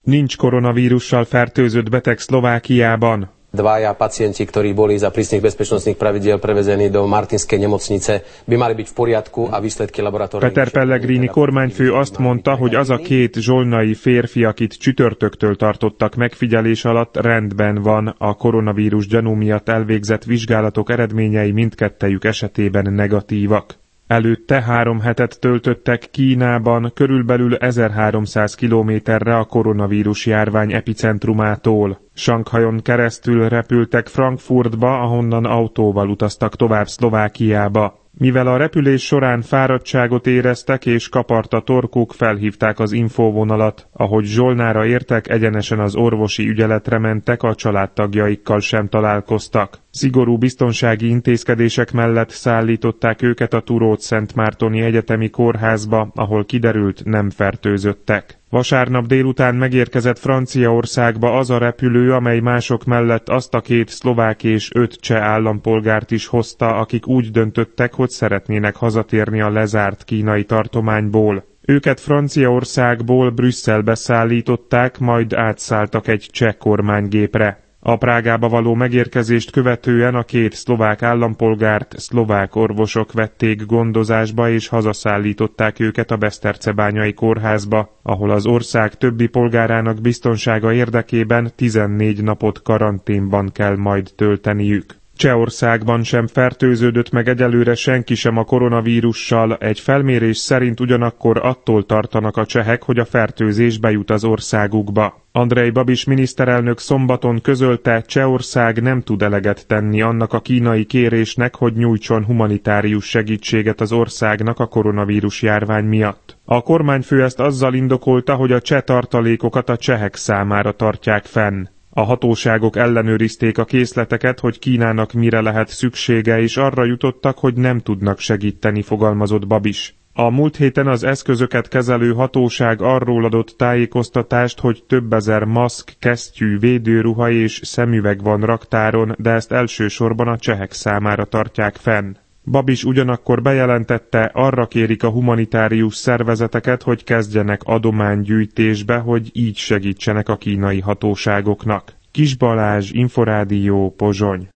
Nincs koronavírussal fertőzött beteg Szlovákiában. Dvaja pacienti, ktorí boli za prísnych bezpečnostných pravidiel prevezení do Martinskej nemocnice, by mali byť v poriadku a výsledky laboratórnych. Peter Pellegrini kormányfő azt mondta, hogy az a két zsolnai férfi, akit csütörtöktől tartottak megfigyelés alatt, rendben van. A koronavírus gyanú miatt elvégzett vizsgálatok eredményei mindkettejük esetében negatívak. Előtte 3 hetet töltöttek Kínában, körülbelül 1300 kilométerre a koronavírus járvány epicentrumától. Sanghajon keresztül repültek Frankfurtba, ahonnan autóval utaztak tovább Szlovákiába. Mivel a repülés során fáradtságot éreztek és kapart a torkuk, felhívták az infóvonalat. Ahogy Zsolnára értek, egyenesen az orvosi ügyeletre mentek, a családtagjaikkal sem találkoztak. Szigorú biztonsági intézkedések mellett szállították őket a Turót-Szentmártoni Egyetemi Kórházba, ahol kiderült, nem fertőzöttek. Vasárnap délután megérkezett Franciaországba az a repülő, amely mások mellett azt a 2 szlovák és 5 cseh állampolgárt is hozta, akik úgy döntöttek, hogy szeretnének hazatérni a lezárt kínai tartományból. Őket Franciaországból Brüsszelbe szállították, majd átszálltak egy cseh kormánygépre. A Prágába való megérkezést követően a 2 szlovák állampolgárt szlovák orvosok vették gondozásba és hazaszállították őket a Besztercebányai kórházba, ahol az ország többi polgárának biztonsága érdekében 14 napot karanténban kell majd tölteniük. Csehországban sem fertőződött meg egyelőre senki sem a koronavírussal, egy felmérés szerint ugyanakkor attól tartanak a csehek, hogy a fertőzés bejut az országukba. Andrej Babis miniszterelnök szombaton közölte, Csehország nem tud eleget tenni annak a kínai kérésnek, hogy nyújtson humanitárius segítséget az országnak a koronavírus járvány miatt. A kormányfő ezt azzal indokolta, hogy a cseh tartalékokat a csehek számára tartják fenn. A hatóságok ellenőrizték a készleteket, hogy Kínának mire lehet szüksége, és arra jutottak, hogy nem tudnak segíteni, fogalmazott Babis. A múlt héten az eszközöket kezelő hatóság arról adott tájékoztatást, hogy több ezer maszk, kesztyű, védőruha és szemüveg van raktáron, de ezt elsősorban a csehek számára tartják fenn. Babis ugyanakkor bejelentette, arra kérik a humanitárius szervezeteket, hogy kezdjenek adománygyűjtésbe, hogy így segítsenek a kínai hatóságoknak. Kis Balázs, Inforádió, Pozsony.